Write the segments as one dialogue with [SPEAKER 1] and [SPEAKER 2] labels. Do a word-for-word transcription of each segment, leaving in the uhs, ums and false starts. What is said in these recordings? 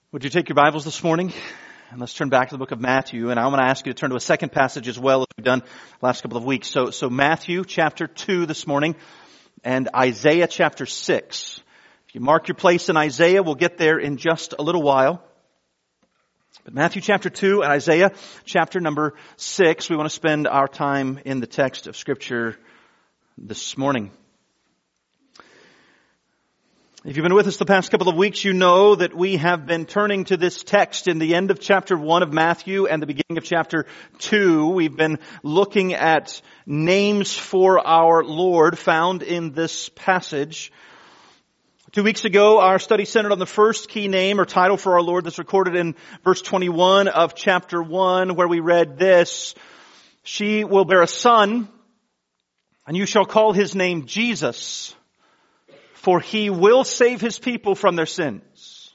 [SPEAKER 1] Would you take your Bibles this morning? And let's turn back to the book of Matthew. And I want to ask you to turn to a second passage as well as we've done the last couple of weeks. So, so Matthew chapter two this morning and Isaiah chapter six. If you mark your place in Isaiah, we'll get there in just a little while. But Matthew chapter two and Isaiah chapter number six, we want to spend our time in the text of Scripture this morning. If you've been with us the past couple of weeks, you know that we have been turning to this text in the end of chapter one of Matthew and the beginning of chapter two. We've been looking at names for our Lord found in this passage. Two weeks ago, our study centered on the first key name or title for our Lord that's recorded in verse twenty-one of chapter one, where we read this: "She will bear a son, and you shall call his name Jesus, for he will save his people from their sins."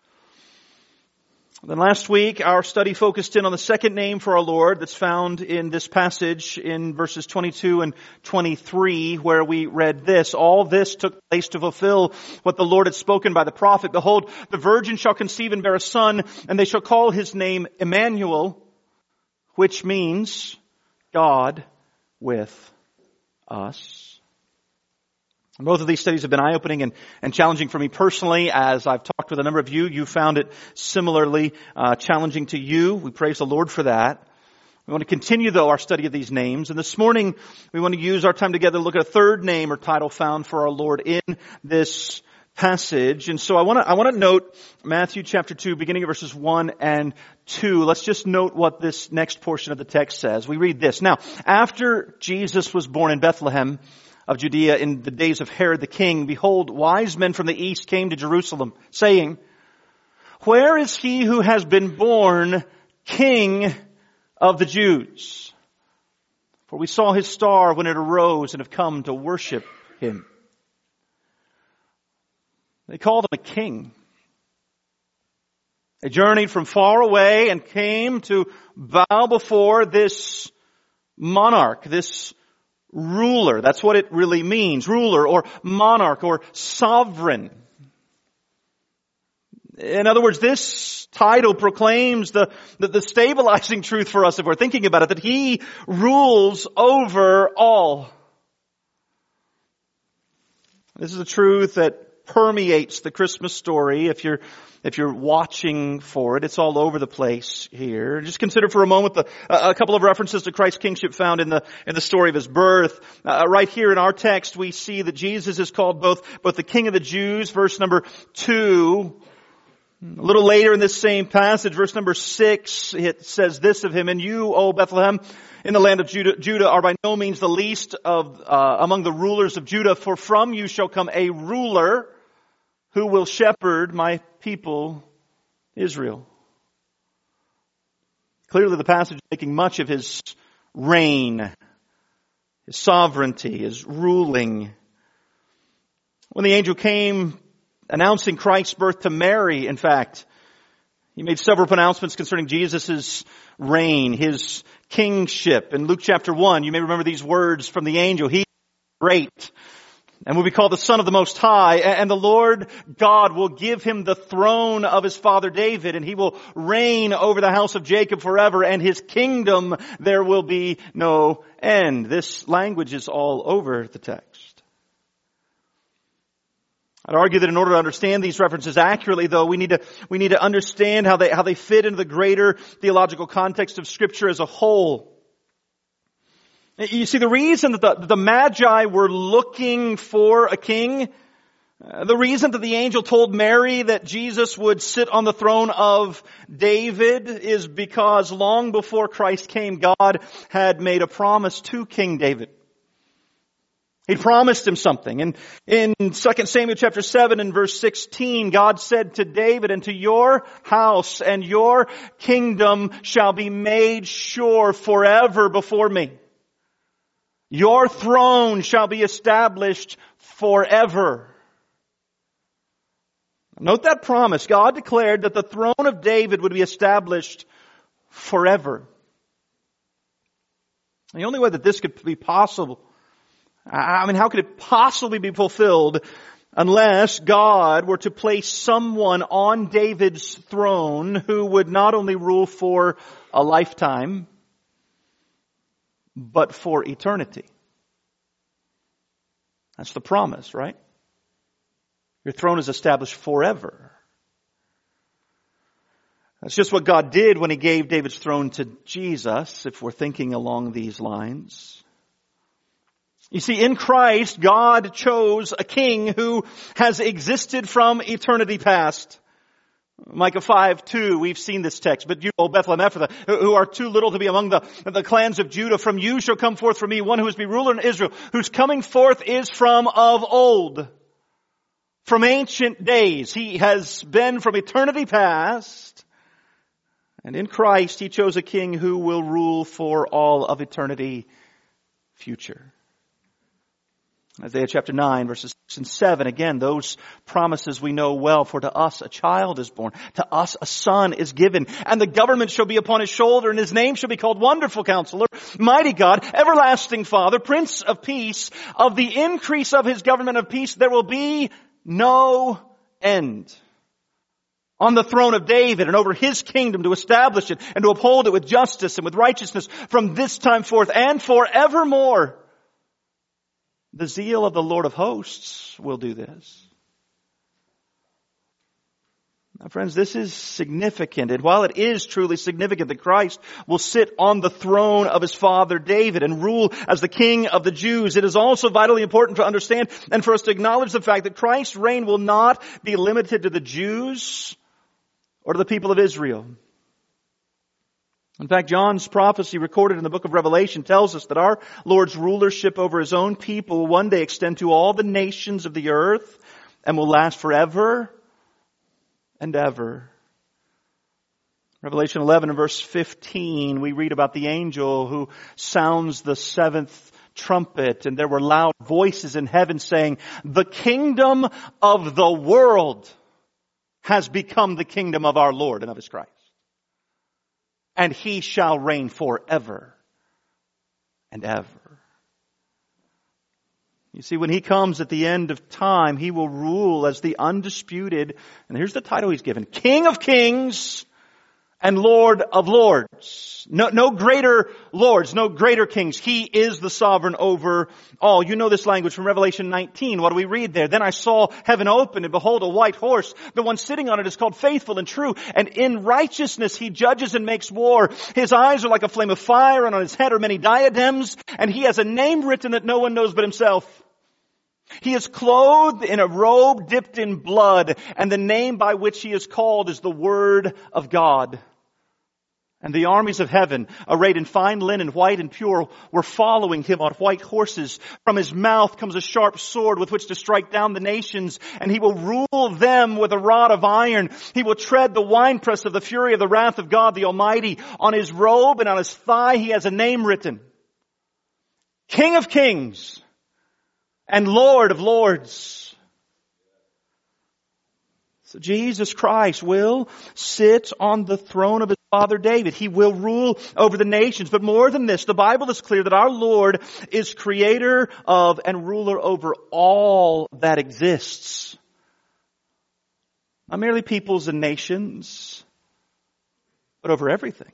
[SPEAKER 1] Then last week, our study focused in on the second name for our Lord that's found in this passage in verses twenty-two and twenty-three, where we read this: "All this took place to fulfill what the Lord had spoken by the prophet. Behold, the virgin shall conceive and bear a son, and they shall call his name Emmanuel," which means God with us. Both of these studies have been eye-opening and, and challenging for me personally. As I've talked with a number of you, you found it similarly uh, challenging to you. We praise the Lord for that. We want to continue, though, our study of these names. And this morning, we want to use our time together to look at a third name or title found for our Lord in this passage. And so I want to, I want to note Matthew chapter two, beginning of verses one and two. Let's just note what this next portion of the text says. We read this: "Now, after Jesus was born in Bethlehem of Judea in the days of Herod the king, behold, wise men from the east came to Jerusalem, saying, 'Where is he who has been born King of the Jews? For we saw his star when it arose and have come to worship him.'" They called him a king. They journeyed from far away and came to bow before this monarch, this ruler. That's what it really means. Ruler or monarch or sovereign. In other words, this title proclaims the, the, the stabilizing truth for us, if we're thinking about it, that he rules over all. This is a truth that permeates the Christmas story. If you're If you're watching for it, it's all over the place here. Just consider for a moment the, uh, a couple of references to Christ's kingship found in the in the story of his birth. Uh, right here in our text, we see that Jesus is called both both the King of the Jews, verse number two. A little later in this same passage, verse number six, it says this of him: "And you, O Bethlehem, in the land of Judah, Judah are by no means the least of uh, among the rulers of Judah, for from you shall come a ruler who will shepherd my people, Israel." Clearly the passage is making much of his reign, his sovereignty, his ruling. When the angel came announcing Christ's birth to Mary, in fact, he made several pronouncements concerning Jesus' reign, his kingship. In Luke chapter one, you may remember these words from the angel: "He is great and will be called the Son of the Most High, and the Lord God will give him the throne of his father David, and he will reign over the house of Jacob forever, and his kingdom there will be no end." This language is all over the text. I'd argue that in order to understand these references accurately, though, we need to, we need to understand how they, how they fit into the greater theological context of Scripture as a whole. You see, the reason that the, the Magi were looking for a king, uh, the reason that the angel told Mary that Jesus would sit on the throne of David, is because long before Christ came, God had made a promise to King David. He promised him something. And in Second Samuel chapter seven and verse sixteen, God said to David, "And to your house and your kingdom shall be made sure forever before me. Your throne shall be established forever." Note that promise. God declared that the throne of David would be established forever. The only way that this could be possible, I mean, how could it possibly be fulfilled Unless God were to place someone on David's throne who would not only rule for a lifetime, but for eternity. That's the promise, right? Your throne is established forever. That's just what God did when He gave David's throne to Jesus, if we're thinking along these lines. You see, in Christ, God chose a king who has existed from eternity past. Micah five two, we've seen this text. But you, O Bethlehem Ephrathah, who are too little to be among the, the clans of Judah, from you shall come forth for me one who is to be ruler in Israel, whose coming forth is from of old, from ancient days. He has been from eternity past. And in Christ, He chose a king who will rule for all of eternity future. Isaiah chapter nine, verses six and seven. Again, those promises we know well. For to us a child is born. To us a son is given. And the government shall be upon His shoulder. And His name shall be called Wonderful Counselor, Mighty God, Everlasting Father, Prince of Peace. Of the increase of His government of peace there will be no end. On the throne of David and over His kingdom, to establish it and to uphold it with justice and with righteousness from this time forth and forevermore. The zeal of the Lord of hosts will do this. Now, friends, this is significant. And while it is truly significant that Christ will sit on the throne of His father David and rule as the King of the Jews, it is also vitally important to understand and for us to acknowledge the fact that Christ's reign will not be limited to the Jews or to the people of Israel. In fact, John's prophecy recorded in the book of Revelation tells us that our Lord's rulership over His own people will one day extend to all the nations of the earth and will last forever and ever. Revelation eleven and verse fifteen, we read about the angel who sounds the seventh trumpet, and there were loud voices in heaven saying, "The kingdom of the world has become the kingdom of our Lord and of His Christ. And He shall reign forever and ever." You see, when He comes at the end of time, He will rule as the undisputed, and here's the title He's given, King of Kings and Lord of Lords. No, no greater lords, no greater kings. He is the sovereign over all. You know this language from Revelation nineteen. What do we read there? "Then I saw heaven open, and behold, a white horse. The one sitting on it is called Faithful and True. And in righteousness He judges and makes war. His eyes are like a flame of fire, and on His head are many diadems. And He has a name written that no one knows but Himself. He is clothed in a robe dipped in blood, and the name by which He is called is the Word of God. And the armies of heaven, arrayed in fine linen, white and pure, were following Him on white horses. From His mouth comes a sharp sword with which to strike down the nations, and He will rule them with a rod of iron. He will tread the winepress of the fury of the wrath of God the Almighty. On His robe and on His thigh He has a name written, King of Kings and Lord of Lords. So Jesus Christ will sit on the throne of His father David. He will rule over the nations. But more than this, the Bible is clear that our Lord is creator of and ruler over all that exists. Not merely peoples and nations, but over everything.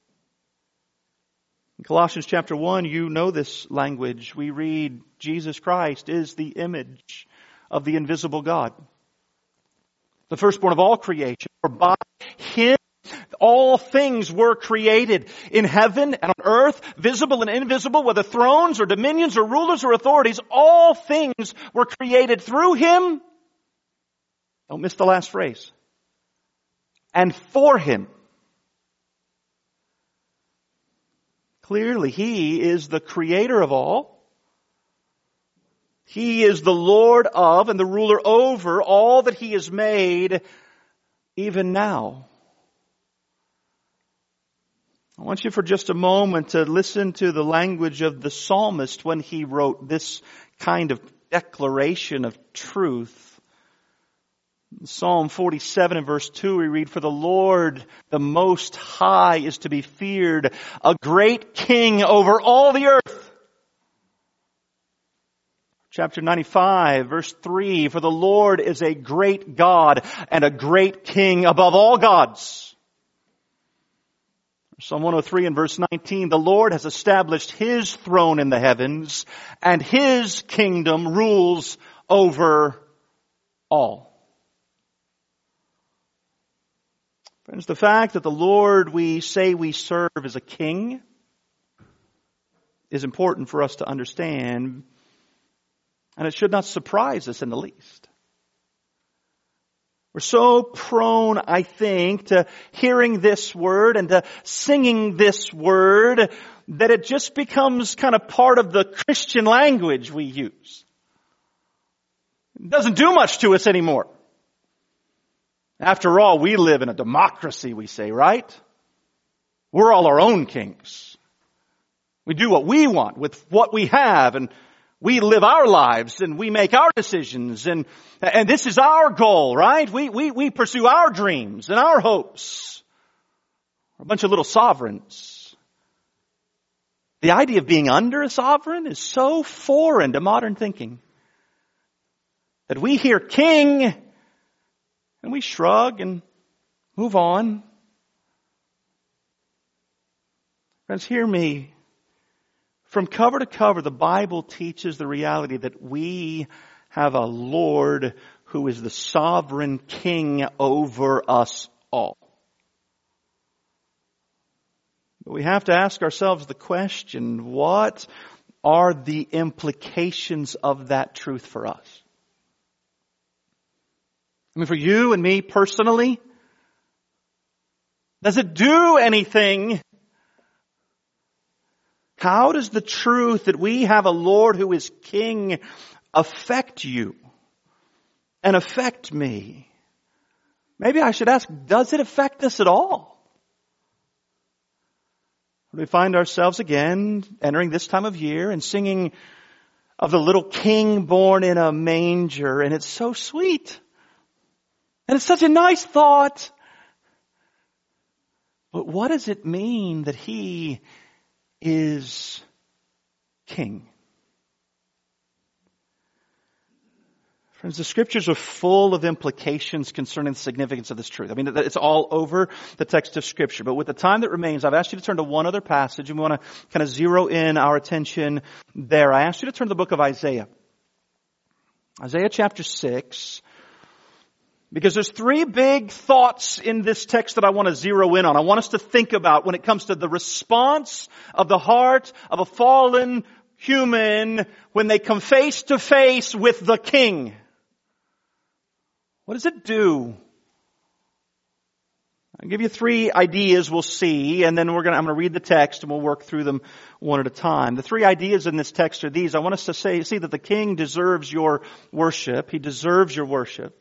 [SPEAKER 1] In Colossians chapter one, you know this language. We read, Jesus Christ is the image of the invisible God, the firstborn of all creation. For by Him all things were created in heaven and on earth, visible and invisible, whether thrones or dominions or rulers or authorities. All things were created through Him. Don't miss the last phrase. And for Him. Clearly, He is the creator of all. He is the Lord of and the ruler over all that He has made, even now. I want you for just a moment to listen to the language of the psalmist when he wrote this kind of declaration of truth. In Psalm forty-seven and verse two we read, "For the Lord, the Most High, is to be feared, a great King over all the earth." Chapter ninety-five, verse three, for the Lord is a great God and a great King above all gods. Psalm one oh three and verse nineteen, the Lord has established His throne in the heavens, and His kingdom rules over all. Friends, the fact that the Lord we say we serve is a king is important for us to understand, and it should not surprise us in the least. We're so prone, I think, to hearing this word and to singing this word that it just becomes kind of part of the Christian language we use. It doesn't do much to us anymore. After all, we live in a democracy, we say, right? We're all our own kings. We do what we want with what we have, and we live our lives, and we make our decisions, and and this is our goal, right? We we we pursue our dreams and our hopes. We're a bunch of little sovereigns. The idea of being under a sovereign is so foreign to modern thinking that we hear king and we shrug and move on. Friends, hear me. From cover to cover, the Bible teaches the reality that we have a Lord who is the sovereign king over us all. But we have to ask ourselves the question, what are the implications of that truth for us? I mean, for you and me personally, does it do anything? How does the truth that we have a Lord who is king affect you and affect me? Maybe I should ask, does it affect us at all? We find ourselves again entering this time of year and singing of the little king born in a manger, and it's so sweet. And it's such a nice thought. But what does it mean that He is king? Friends, the Scriptures are full of implications concerning the significance of this truth. I mean, it's all over the text of Scripture. But with the time that remains, I've asked you to turn to one other passage, and we want to kind of zero in our attention there. I asked you to turn to the book of Isaiah. Isaiah chapter six. Because there's three big thoughts in this text that I want to zero in on. I want us to think about when it comes to the response of the heart of a fallen human when they come face to face with the King. What does it do? I'll give you three ideas we'll see, and then we're going to, I'm going to read the text and we'll work through them one at a time. The three ideas in this text are these. I want us to say, see that the King deserves your worship. He deserves your worship.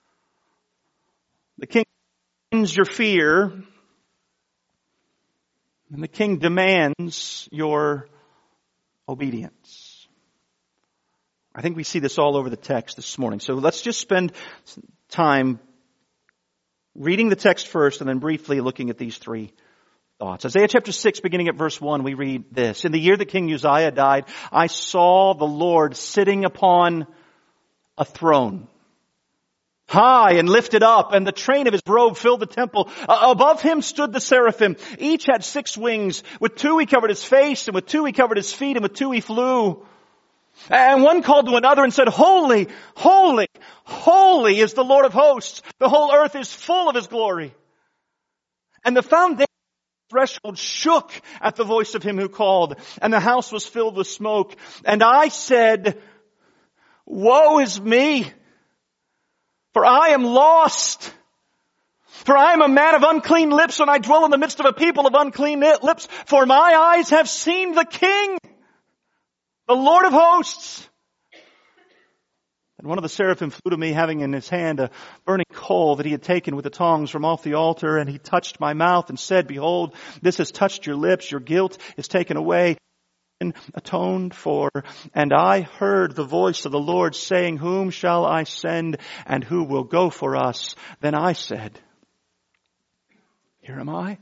[SPEAKER 1] The King demands your fear, and the King demands your obedience. I think we see this all over the text this morning. So let's just spend time reading the text first and then briefly looking at these three thoughts. Isaiah chapter six, beginning at verse one, we read this. In the year that King Uzziah died, I saw the Lord sitting upon a throne, high and lifted up, and the train of His robe filled the temple. Uh, above Him stood the seraphim. Each had six wings. With two He covered His face, and with two He covered His feet, and with two He flew. And one called to another and said, Holy, holy, holy is the Lord of hosts. The whole earth is full of His glory. And the foundation of the threshold shook at the voice of Him who called, and the house was filled with smoke. And I said, Woe is me! For I am lost. For I am a man of unclean lips, and I dwell in the midst of a people of unclean lips. For my eyes have seen the King, the Lord of hosts. And one of the seraphim flew to me, having in his hand a burning coal that he had taken with the tongs from off the altar. And he touched my mouth and said, Behold, this has touched your lips. Your guilt is taken away, atoned for. And I heard the voice of the Lord saying, Whom shall I send, and who will go for us? Then I said, Here am I.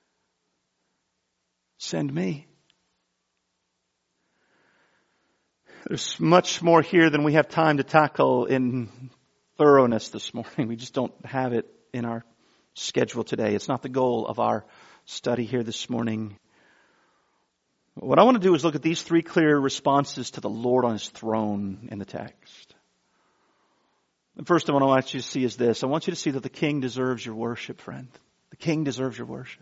[SPEAKER 1] Send me. There's much more here than we have time to tackle in thoroughness this morning. We just don't have it in our schedule today. It's not the goal of our study here this morning. What I want to do is look at these three clear responses to the Lord on His throne in the text. The first one I want you to see is this. I want you to see that the King deserves your worship, friend. The King deserves your worship.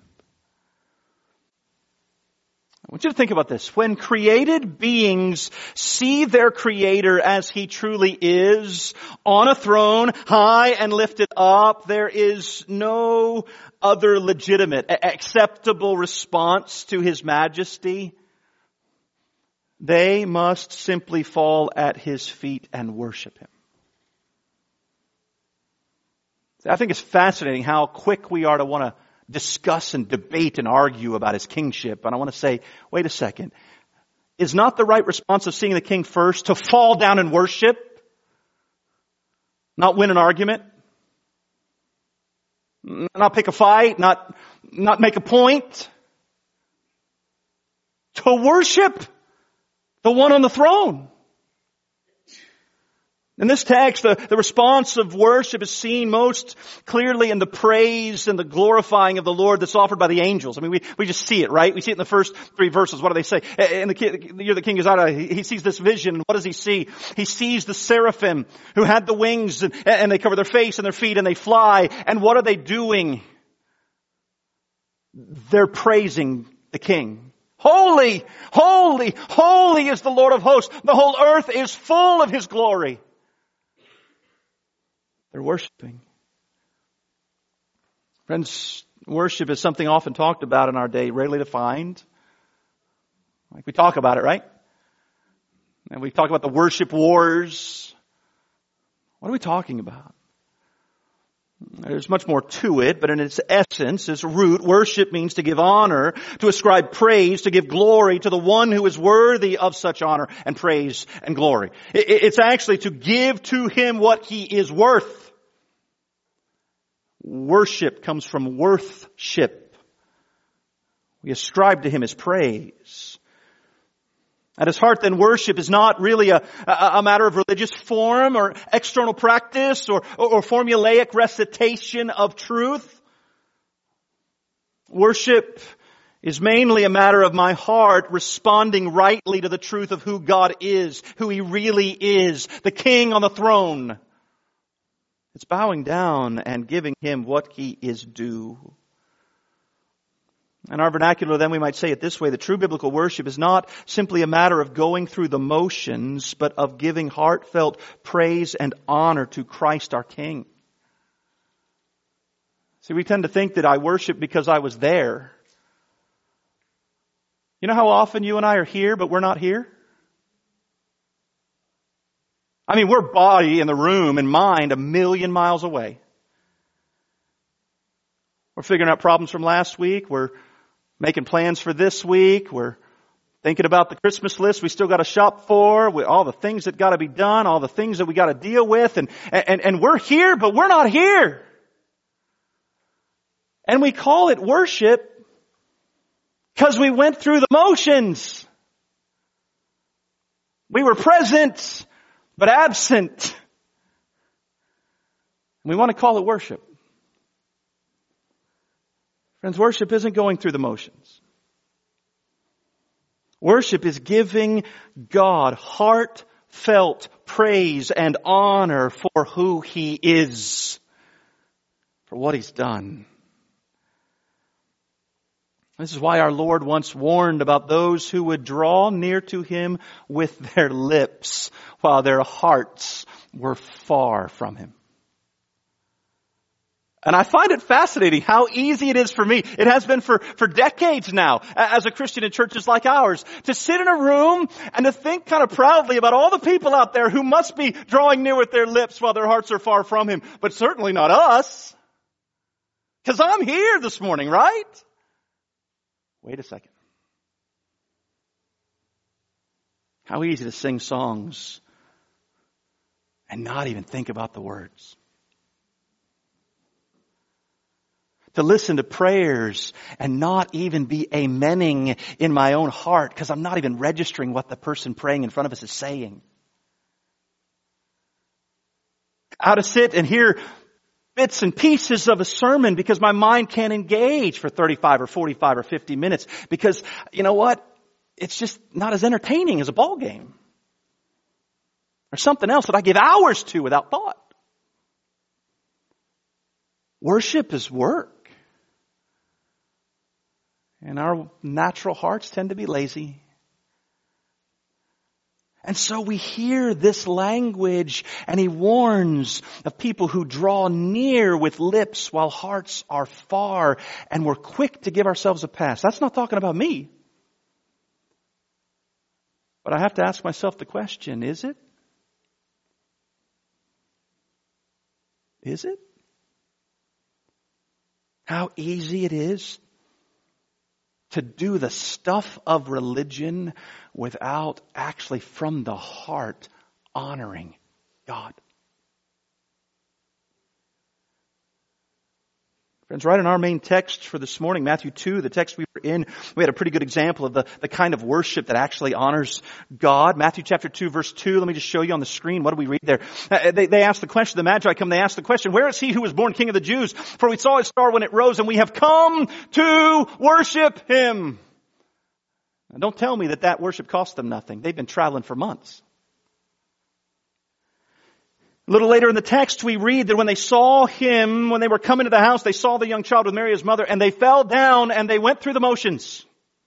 [SPEAKER 1] I want you to think about this. When created beings see their Creator as He truly is, on a throne, high and lifted up, there is no other legitimate, acceptable response to His majesty. They must simply fall at His feet and worship Him. I think it's fascinating how quick we are to want to discuss and debate and argue about His kingship. And I want to say, wait a second. Is not the right response of seeing the King first to fall down and worship? Not win an argument? Not pick a fight? Not, not make a point? To worship the one on the throne. In this text, the, the response of worship is seen most clearly in the praise and the glorifying of the Lord that's offered by the angels. I mean, we, we just see it, right? We see it in the first three verses. What do they say? In the, the year the king is out, he, he sees this vision. And what does he see? He sees the seraphim who had the wings and, and they cover their face and their feet and they fly. And what are they doing? They're praising the King. Holy, holy, holy is the Lord of hosts. The whole earth is full of His glory. They're worshiping. Friends, worship is something often talked about in our day, rarely defined. Like we talk about it, right? And we talk about the worship wars. What are we talking about? There's much more to it, but in its essence, its root, worship means to give honor, to ascribe praise, to give glory to the one who is worthy of such honor and praise and glory. It's actually to give to Him what He is worth. Worship comes from worthship. We ascribe to Him His praise. At its heart, then, worship is not really a, a, a matter of religious form or external practice or, or, or formulaic recitation of truth. Worship is mainly a matter of my heart responding rightly to the truth of who God is, who He really is, the King on the throne. It's bowing down and giving Him what He is due. In our vernacular, then, we might say it this way. The true biblical worship is not simply a matter of going through the motions, but of giving heartfelt praise and honor to Christ our King. See, we tend to think that I worship because I was there. You know how often you and I are here, but we're not here? I mean, we're body in the room and mind a million miles away. We're figuring out problems from last week. We're making plans for this week. We're thinking about the Christmas list we still got to shop for, with all the things that got to be done, all the things that we got to deal with. And, and, and we're here, but we're not here. And we call it worship because we went through the motions. We were present, but absent. We want to call it worship. Friends, worship isn't going through the motions. Worship is giving God heartfelt praise and honor for who He is, for what He's done. This is why our Lord once warned about those who would draw near to Him with their lips while their hearts were far from Him. And I find it fascinating how easy it is for me. It has been for, for decades now as a Christian in churches like ours to sit in a room and to think kind of proudly about all the people out there who must be drawing near with their lips while their hearts are far from Him. But certainly not us. Because I'm here this morning, right? Wait a second. How easy to sing songs and not even think about the words. to listen to prayers and not even be amening in my own heart because I'm not even registering what the person praying in front of us is saying. How to sit and hear bits and pieces of a sermon because my mind can't engage for thirty-five or forty-five or fifty minutes because, you know what? It's just not as entertaining as a ball game. Or something else that I give hours to without thought. Worship is work. And our natural hearts tend to be lazy. And so we hear this language, and he warns of people who draw near with lips while hearts are far, and we're quick to give ourselves a pass. That's not talking about me. But I have to ask myself the question, is it? Is it? How easy it is to do the stuff of religion without actually from the heart honoring God. Friends, right in our main text for this morning, Matthew two, the text we were in, we had a pretty good example of the, the kind of worship that actually honors God. Matthew chapter two, verse two, let me just show you on the screen. What do we read there? Uh, they, they asked the question, the Magi come, they asked the question, where is he who was born King of the Jews? For we saw his star when it rose, and we have come to worship him. Now, don't tell me that that worship cost them nothing. They've been traveling for months. A little later in the text, we read that when they saw him, when they were coming to the house, they saw the young child with Mary, his mother, and they fell down and they went through the motions.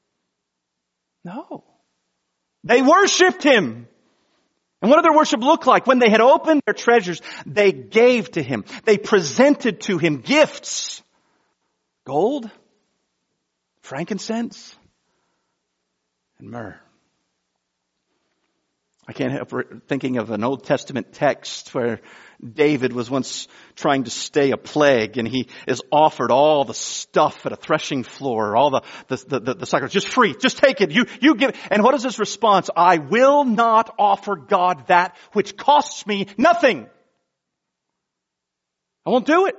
[SPEAKER 1] No. They worshiped him. And what did their worship look like? When they had opened their treasures, they gave to him. They presented to him gifts. Gold, frankincense, and myrrh. I can't help thinking of an Old Testament text where David was once trying to stay a plague, and he is offered all the stuff at a threshing floor, all the the the, the, the sacrifice, just free, just take it. You you give. And what is his response? I will not offer God that which costs me nothing. I won't do it.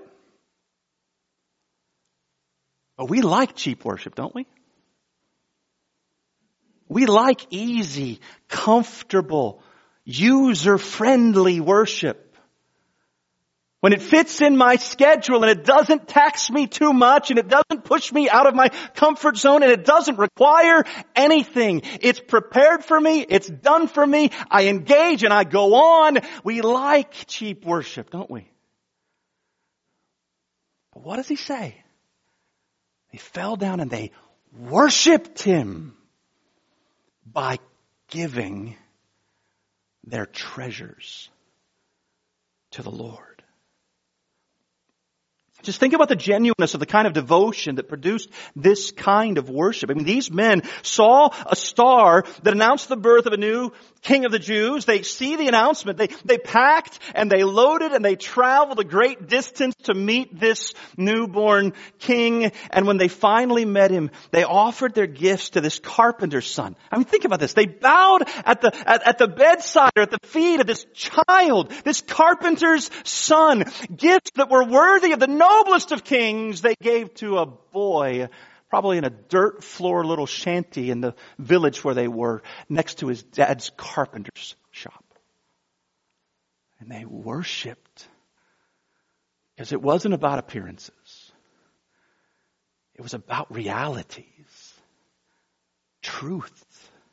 [SPEAKER 1] But we like cheap worship, don't we? We like easy, comfortable, user-friendly worship. When it fits in my schedule and it doesn't tax me too much and it doesn't push me out of my comfort zone and it doesn't require anything. It's prepared for me. It's done for me. I engage and I go on. We like cheap worship, don't we? But what does he say? They fell down and they worshiped him by giving their treasures to the Lord. Just think about the genuineness of the kind of devotion that produced this kind of worship. I mean, these men saw a star that announced the birth of a new King of the Jews. They see the announcement. They, they packed and they loaded and they traveled a great distance to meet this newborn king. And when they finally met him, they offered their gifts to this carpenter's son. I mean, think about this. They bowed at the, at, at the bedside or at the feet of this child, this carpenter's son. Gifts that were worthy of the noblest of kings they gave to a boy, probably in a dirt floor little shanty in the village where they were, next to his dad's carpenter's shop. And they worshipped because it wasn't about appearances. It was about realities, truth.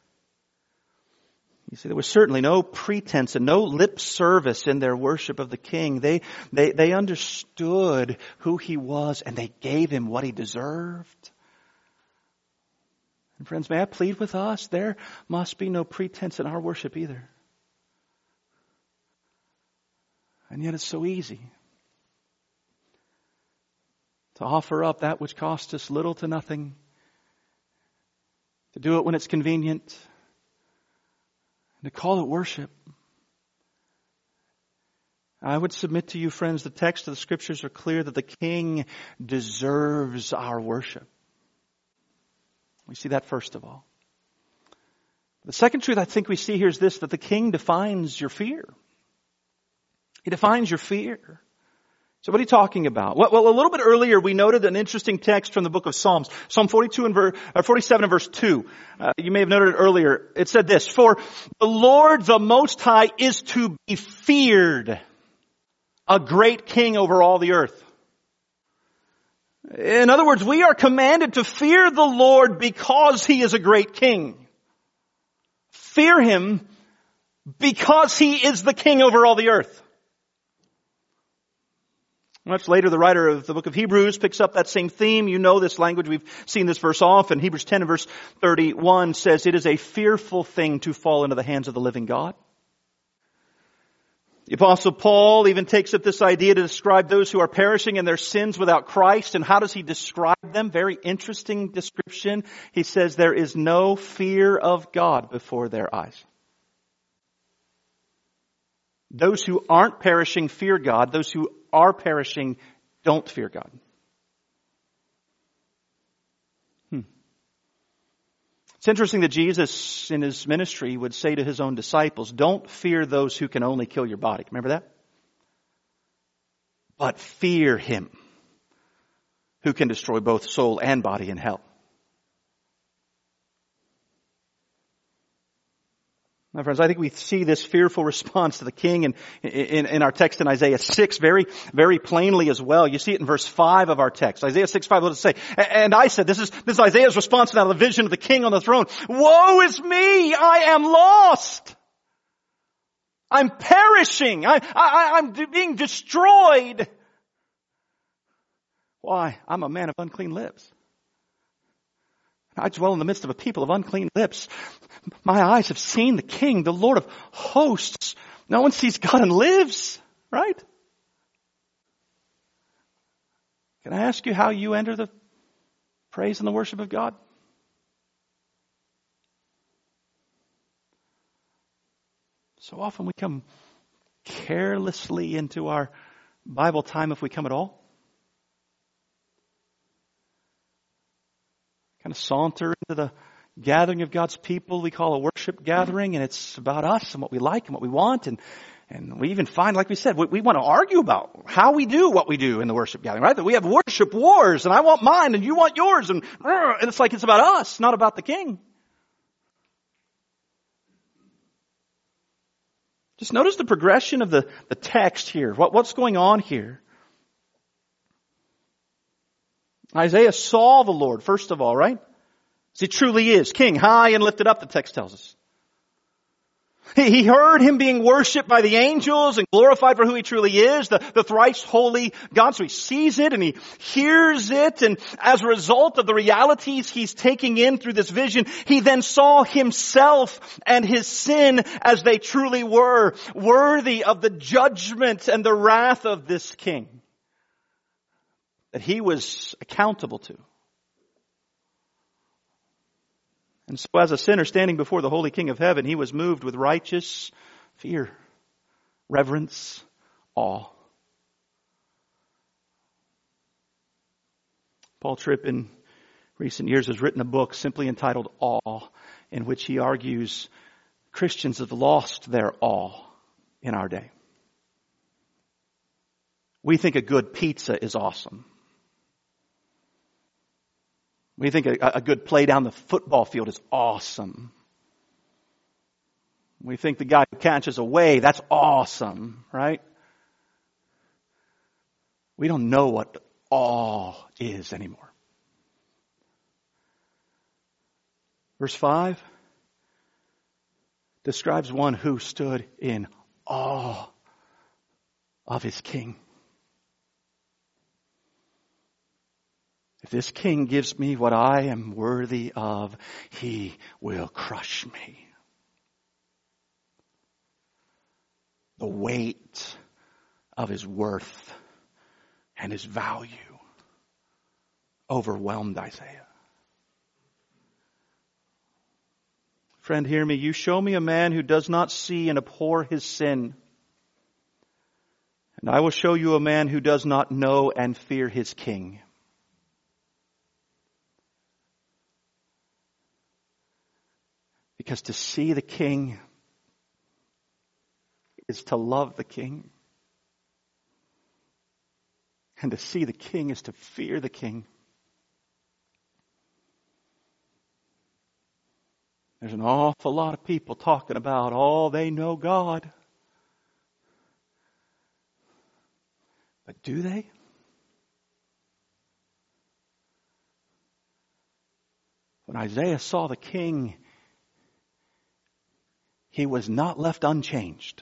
[SPEAKER 1] You see, there was certainly no pretense and no lip service in their worship of the king. They, they, they understood who he was and they gave him what he deserved. And friends, may I plead with us? There must be no pretense in our worship either. And yet it's so easy to offer up that which costs us little to nothing, to do it when it's convenient, and to call it worship. I would submit to you, friends, the text of the Scriptures are clear that the King deserves our worship. We see that first of all. The second truth I think we see here is this, that the King defines your fear. He defines your fear. So what are you talking about? Well, well, a little bit earlier we noted an interesting text from the book of Psalms. Psalm forty-two and ver, uh, forty-seven and verse two. Uh, you may have noted it earlier. It said this, "For the Lord the Most High is to be feared, a great king over all the earth." In other words, we are commanded to fear the Lord because He is a great king. Fear Him because He is the king over all the earth. Much later, the writer of the book of Hebrews picks up that same theme. You know this language. We've seen this verse often. Hebrews ten and verse thirty-one says, "It is a fearful thing to fall into the hands of the living God." The Apostle Paul even takes up this idea to describe those who are perishing in their sins without Christ. And how does he describe them? Very interesting description. He says, "There is no fear of God before their eyes." Those who aren't perishing fear God. Those who are perishing don't fear God. Hmm. It's interesting that Jesus in His ministry would say to His own disciples, "Don't fear those who can only kill your body." Remember that? "But fear Him who can destroy both soul and body in hell." My friends, I think we see this fearful response to the king in, in, in our text in Isaiah six very, very plainly as well. You see it in verse five of our text. Isaiah six five, what does it say? "And I said," this is, this is Isaiah's response to the vision of the king on the throne, "Woe is me! I am lost! I'm perishing! I, I, I'm being destroyed! Why? I'm a man of unclean lips. I dwell in the midst of a people of unclean lips. My eyes have seen the King, the Lord of hosts." No one sees God and lives, right? Can I ask you how you enter the praise and the worship of God? So often we come carelessly into our Bible time, if we come at all. Kind of saunter into the gathering of God's people we call a worship gathering, and it's about us and what we like and what we want, and and we even find, like we said, we, we want to argue about how we do what we do in the worship gathering, right? That we have worship wars, and I want mine and you want yours, and and it's like it's about us, not about the King. Just notice the progression of the, the text here. What, what's going on here? Isaiah saw the Lord, first of all, right? As He truly is, King, high and lifted up, the text tells us. He, he heard Him being worshipped by the angels and glorified for who He truly is, the, the thrice holy God. So He sees it and He hears it, and as a result of the realities He's taking in through this vision, He then saw Himself and His sin as they truly were, worthy of the judgment and the wrath of this King that He was accountable to. And so as a sinner standing before the Holy King of Heaven, He was moved with righteous fear, reverence, awe. Paul Tripp in recent years has written a book simply entitled Awe, in which he argues Christians have lost their awe in our day. We think a good pizza is awesome. We think a, a good play down the football field is awesome. We think the guy who catches a wave, that's awesome, right? We don't know what awe is anymore. Verse five describes one who stood in awe of his King. If this King gives me what I am worthy of, He will crush me. The weight of His worth and His value overwhelmed Isaiah. Friend, hear me. You show me a man who does not see and abhor his sin, and I will show you a man who does not know and fear his King. Because to see the King is to love the King. And to see the King is to fear the King. There's an awful lot of people talking about, oh, they know God. But do they? When Isaiah saw the King, he was not left unchanged.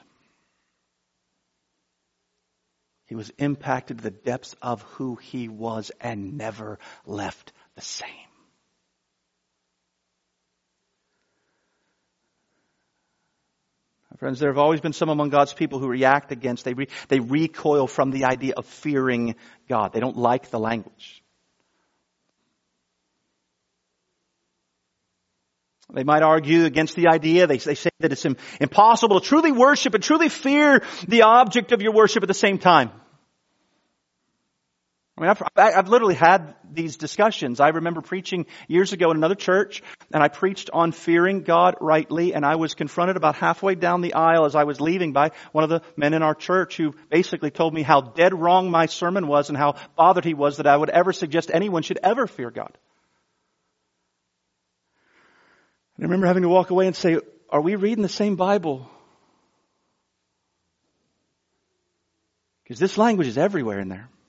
[SPEAKER 1] He was impacted to the depths of who he was and never left the same. Friends, there have always been some among God's people who react against, they, re, they recoil from the idea of fearing God. They don't like the language. They might argue against the idea. They, they say that it's impossible to truly worship and truly fear the object of your worship at the same time. I mean, I've, I've literally had these discussions. I remember preaching years ago in another church, and I preached on fearing God rightly, and I was confronted about halfway down the aisle as I was leaving by one of the men in our church who basically told me how dead wrong my sermon was and how bothered he was that I would ever suggest anyone should ever fear God. And I remember having to walk away and say, are we reading the same Bible? Because this language is everywhere in there.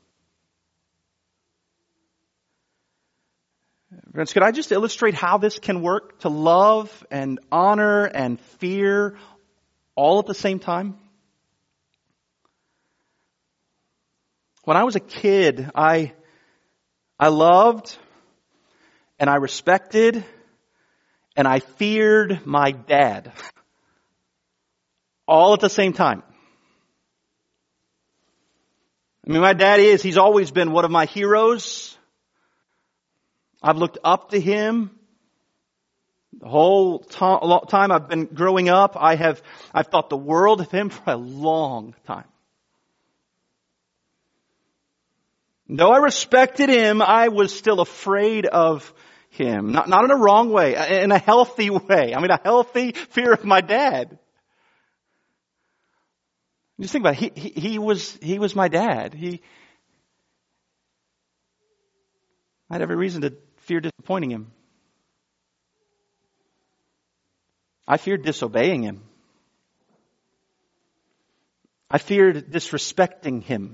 [SPEAKER 1] Friends, could I just illustrate how this can work to love and honor and fear all at the same time? When I was a kid, I, I loved and I respected and I feared my dad all at the same time. I mean, my dad is, he's always been one of my heroes. I've looked up to him the whole time I've been growing up. I have, I've thought the world of him for a long time. Though I respected him, I was still afraid of him. Not, not in a wrong way, in a healthy way. I mean, a healthy fear of my dad. Just think about it. He, he, he was, he was my dad. He, I had every reason to fear disappointing him. I feared disobeying him. I feared disrespecting him.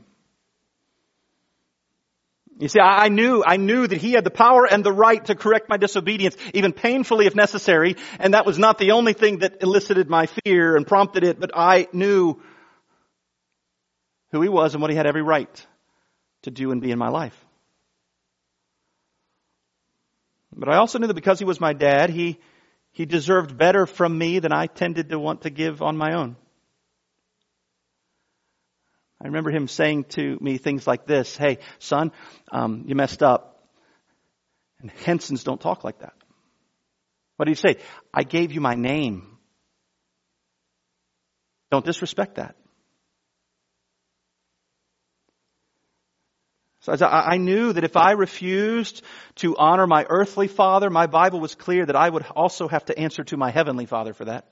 [SPEAKER 1] You see, I knew, I knew that he had the power and the right to correct my disobedience, even painfully if necessary, and that was not the only thing that elicited my fear and prompted it, but I knew who he was and what he had every right to do and be in my life. But I also knew that because he was my dad, he, he deserved better from me than I tended to want to give on my own. I remember him saying to me things like this, hey, son, um, you messed up. And Hensons don't talk like that. What did he say? I gave you my name. Don't disrespect that. So I knew that if I refused to honor my earthly father, my Bible was clear that I would also have to answer to my heavenly Father for that.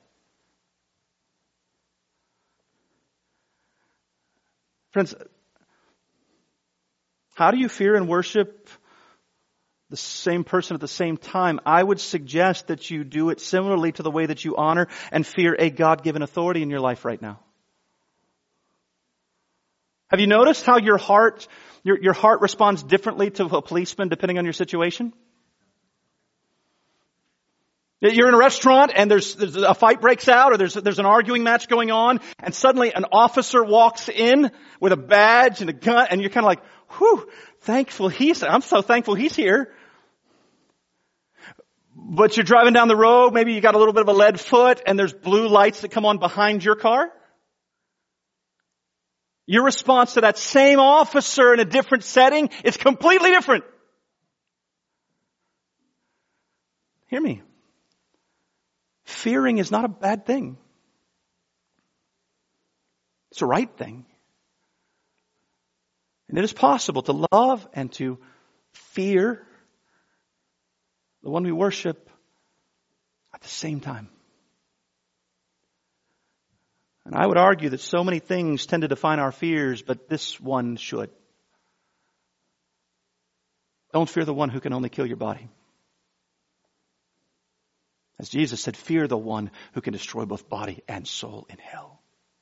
[SPEAKER 1] Friends, how do you fear and worship the same person at the same time? I would suggest that you do it similarly to the way that you honor and fear a God-given authority in your life right now. Have you noticed how your heart, your, your heart responds differently to a policeman depending on your situation? You're in a restaurant and there's, there's a fight breaks out or there's, there's an arguing match going on and suddenly an officer walks in with a badge and a gun and you're kind of like, whew, thankful he's, I'm so thankful he's here. But you're driving down the road, maybe you got a little bit of a lead foot and there's blue lights that come on behind your car. Your response to that same officer in a different setting is completely different. Hear me. Fearing is not a bad thing. It's a right thing. And it is possible to love and to fear the one we worship at the same time. And I would argue that so many things tend to define our fears, but this one should. Don't fear the one who can only kill your body. As Jesus said, fear the one who can destroy both body and soul in hell.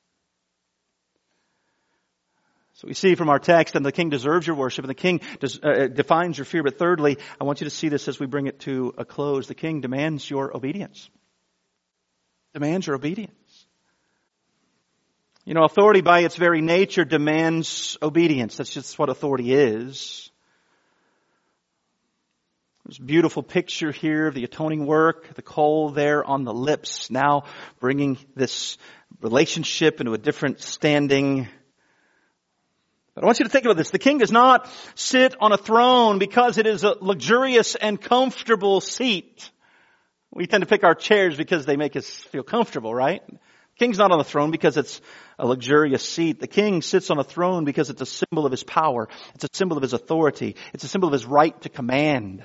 [SPEAKER 1] So we see from our text that the king deserves your worship and the king does, uh, defines your fear. But thirdly, I want you to see this as we bring it to a close. The king demands your obedience. Demands your obedience. You know, authority by its very nature demands obedience. That's just what authority is. There's a beautiful picture here of the atoning work, the coal there on the lips, now bringing this relationship into a different standing. But I want you to think about this. The king does not sit on a throne because it is a luxurious and comfortable seat. We tend to pick our chairs because they make us feel comfortable, right? The king's not on the throne because it's a luxurious seat. The king sits on a throne because it's a symbol of his power. It's a symbol of his authority. It's a symbol of his right to command.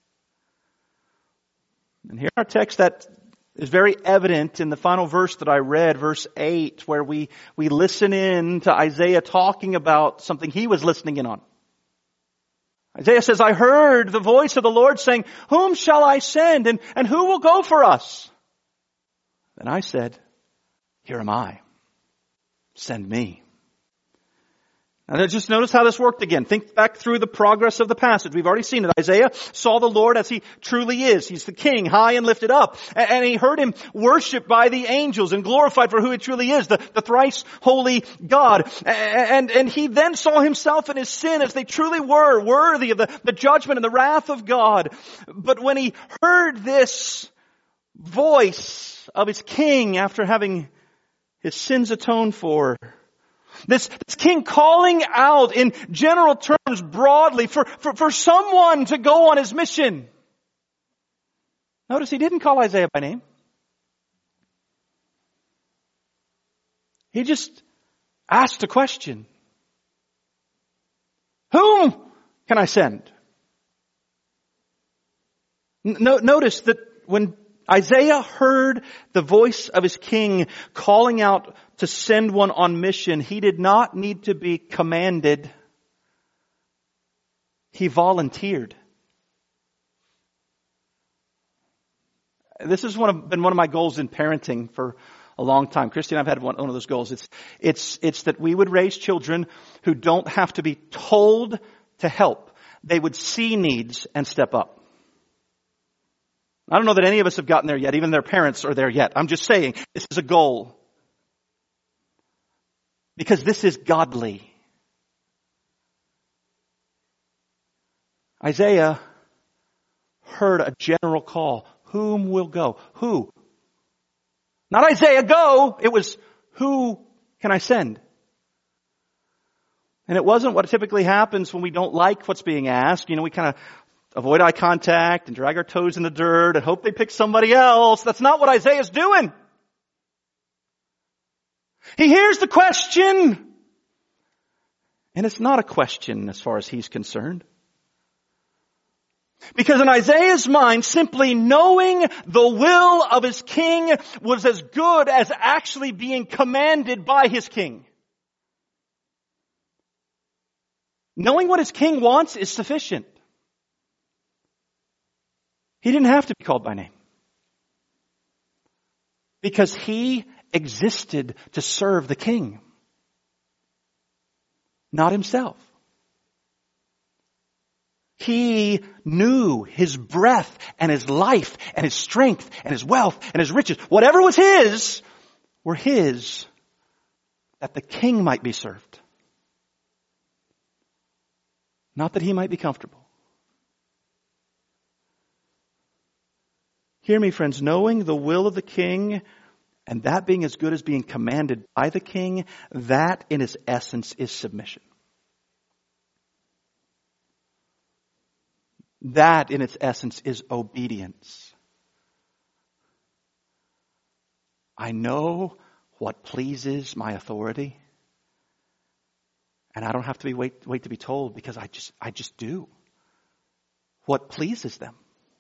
[SPEAKER 1] And here in our text, that is very evident in the final verse that I read, verse eight, where we, we listen in to Isaiah talking about something he was listening in on. Isaiah says, I heard the voice of the Lord saying, whom shall I send and, and who will go for us? Then I said, here am I. Send me. Now just notice how this worked again. Think back through the progress of the passage. We've already seen it. Isaiah saw the Lord as he truly is. He's the king, high and lifted up. And he heard him worshipped by the angels and glorified for who he truly is, the, the thrice holy God. And, and he then saw himself in his sin as they truly were, worthy of the, the judgment and the wrath of God. But when he heard this voice of his king after having his sins atoned for, This, this king calling out in general terms broadly for, for, for someone to go on his mission. Notice he didn't call Isaiah by name. He just asked a question. Whom can I send? No, notice that when Isaiah heard the voice of his king calling out to send one on mission, he did not need to be commanded. He volunteered. This has one of, been one of my goals in parenting for a long time. Christy and I've had one, one of those goals. It's, it's, it's that we would raise children who don't have to be told to help. They would see needs and step up. I don't know that any of us have gotten there yet. Even their parents are there yet. I'm just saying, this is a goal. Because this is godly. Isaiah heard a general call. Whom will go? Who? Not Isaiah, go. It was, who can I send? And it wasn't what typically happens when we don't like what's being asked. You know, we kind of avoid eye contact and drag our toes in the dirt and hope they pick somebody else. That's not what Isaiah's doing. He hears the question. And it's not a question as far as he's concerned. Because in Isaiah's mind, simply knowing the will of his king was as good as actually being commanded by his king. Knowing what his king wants is sufficient. He didn't have to be called by name. Because he existed to serve the king. Not himself. He knew his breath and his life and his strength and his wealth and his riches, whatever was his, were his, that the king might be served. Not that he might be comfortable. Hear me, friends, knowing the will of the king and that being as good as being commanded by the king, that in its essence is submission. That in its essence is obedience. I know what pleases my authority, and I don't have to be wait, wait to be told because I just, I just do what pleases them.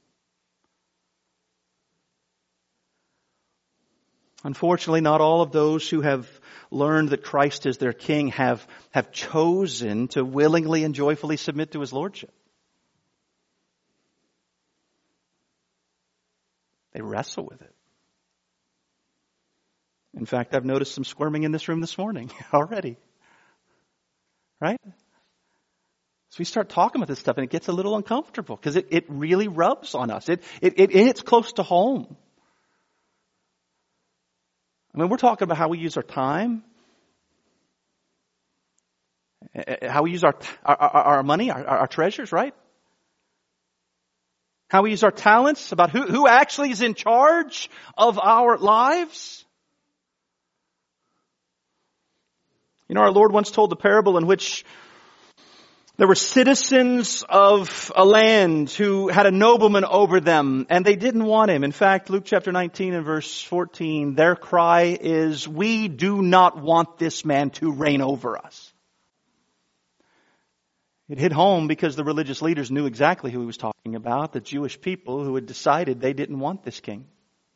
[SPEAKER 1] Unfortunately, not all of those who have learned that Christ is their king have, have chosen to willingly and joyfully submit to his lordship. wrestle with it. In fact, I've noticed some squirming in this room this morning already. Right? So we start talking about this stuff and it gets a little uncomfortable because it, it really rubs on us. It, it, it, it's close to home. I mean, we're talking about how we use our time, how we use our, our, our money, our, our treasures, right? How we use our talents, about who, who actually is in charge of our lives. You know, our Lord once told the parable in which there were citizens of a land who had a nobleman over them, and they didn't want him. In fact, Luke chapter nineteen and verse fourteen, their cry is, "We do not want this man to reign over us." It hit home because the religious leaders knew exactly who he was talking about, the Jewish people who had decided they didn't want this king.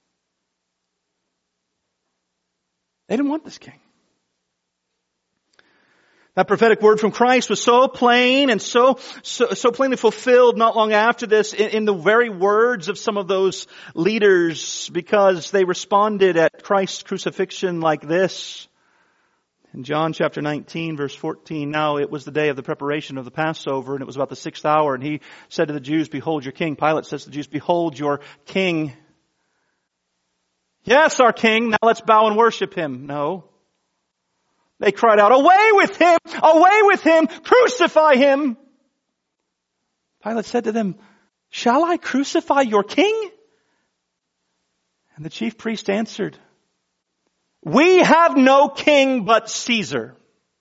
[SPEAKER 1] They didn't want this king. That prophetic word from Christ was so plain and so, so, so plainly fulfilled not long after this in, in the very words of some of those leaders, because they responded at Christ's crucifixion like this. In John chapter nineteen verse fourteen, now it was the day of the preparation of the Passover, and it was about the sixth hour, and he said to the Jews, "Behold your king." Pilate says to the Jews, "Behold your king." Yes, our king. Now let's bow and worship him. No. They cried out, "Away with him! Away with him! Crucify him!" Pilate said to them, "Shall I crucify your king?" And the chief priest answered, "We have no king but Caesar."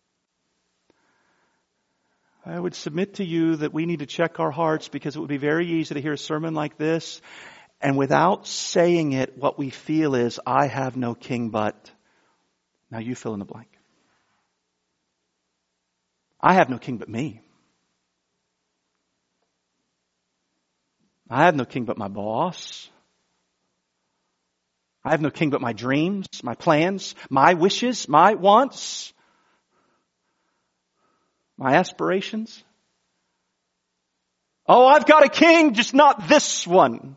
[SPEAKER 1] I would submit to you that we need to check our hearts, because it would be very easy to hear a sermon like this, and without saying it, what we feel is, "I have no king but..." Now you fill in the blank. I have no king but me. I have no king but my boss. I have no king but my dreams, my plans, my wishes, my wants, my aspirations. Oh, I've got a king, just not this one.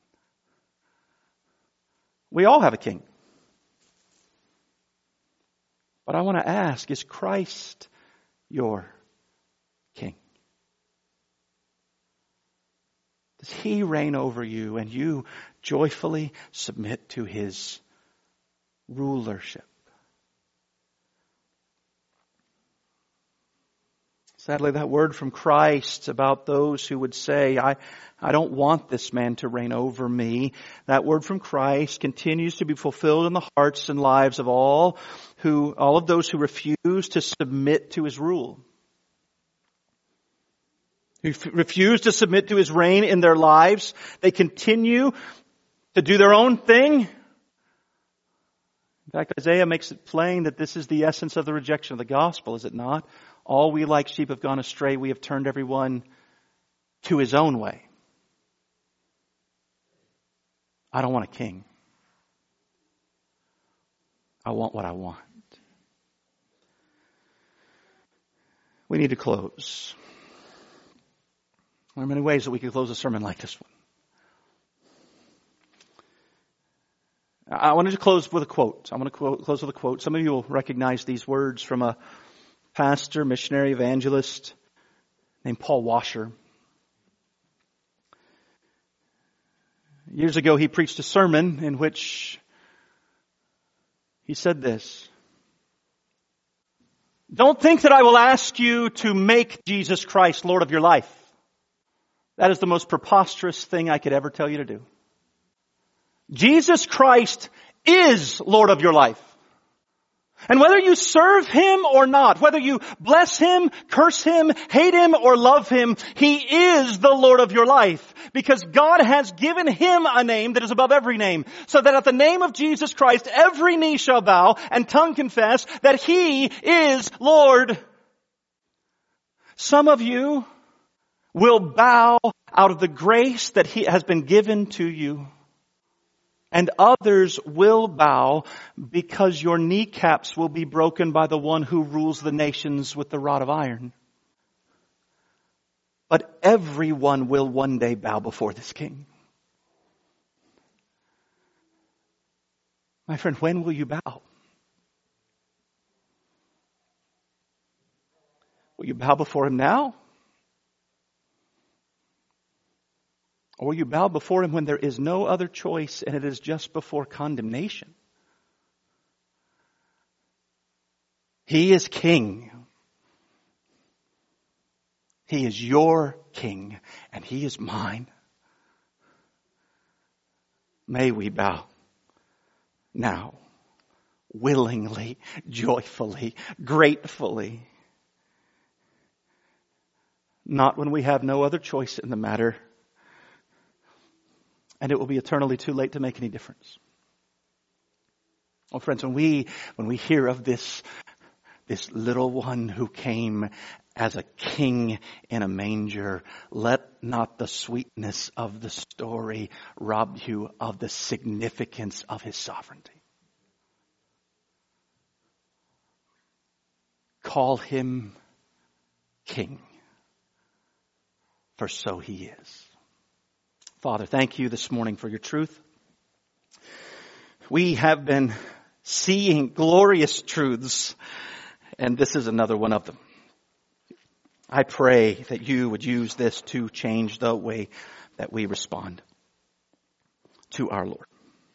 [SPEAKER 1] We all have a king. But I want to ask, is Christ your king? Does he reign over you and you joyfully submit to his rulership? Sadly, that word from Christ about those who would say, I, I don't want this man to reign over me. That word from Christ continues to be fulfilled in the hearts and lives of all who, all of those who refuse to submit to his rule. Who f- refuse to submit to his reign in their lives. They continue to do their own thing. In fact, Isaiah makes it plain that this is the essence of the rejection of the gospel, is it not? All we like sheep have gone astray. We have turned everyone to his own way. I don't want a king. I want what I want. We need to close. There are many ways that we could close a sermon like this one. I wanted to close with a quote. I'm going to quote, close with a quote. Some of you will recognize these words from a pastor, missionary, evangelist named Paul Washer. Years ago, he preached a sermon in which he said this: "Don't think that I will ask you to make Jesus Christ Lord of your life. That is the most preposterous thing I could ever tell you to do. Jesus Christ is Lord of your life. And whether you serve him or not, whether you bless him, curse him, hate him, or love him, he is the Lord of your life. Because God has given him a name that is above every name, so that at the name of Jesus Christ, every knee shall bow and tongue confess that he is Lord." Some of you will bow out of the grace that he has been given to you. And others will bow because your kneecaps will be broken by the one who rules the nations with the rod of iron. But everyone will one day bow before this king. My friend, when will you bow? Will you bow before him now? Or will you bow before him when there is no other choice and it is just before condemnation? He is king. He is your king and he is mine. May we bow now, willingly, joyfully, gratefully. Not when we have no other choice in the matter. And it will be eternally too late to make any difference. Oh, friends, when we, when we hear of this, this little one who came as a king in a manger, let not the sweetness of the story rob you of the significance of his sovereignty. Call him king, for so he is. Father, thank you this morning for your truth. We have been seeing glorious truths, and this is another one of them. I pray that you would use this to change the way that we respond to our Lord.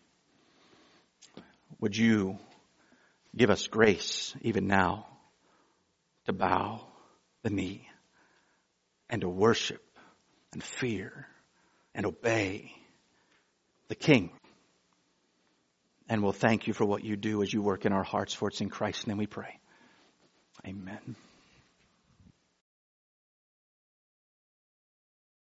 [SPEAKER 1] Would you give us grace even now to bow the knee and to worship and fear and obey the King. And we'll thank you for what you do as you work in our hearts, for it's in Christ's name we pray. Amen.